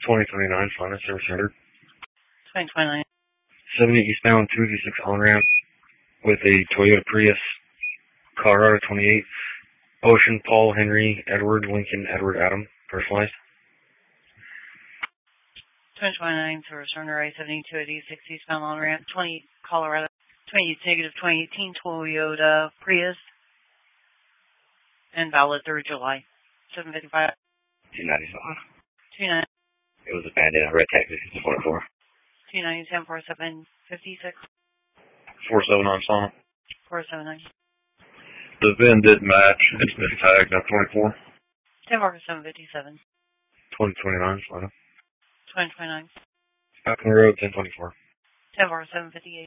2029, final service rendered. 2029. 70 eastbound 226 on ramp with a Toyota Prius, Colorado 28, Ocean, Paul, Henry, Edward, Lincoln, Edward, Adam, personalized. 2029 service render I-70 286 eastbound on ramp 20 Colorado 2018 Toyota Prius and valid through July 755. 295. 29. It was abandoned. Red Texas 24. 29 104756. 479 silent. 479. The VIN did match. It's mistagged. Now 24. 104757. 2029 silent. 2029. Falcon Road 1024. 104758.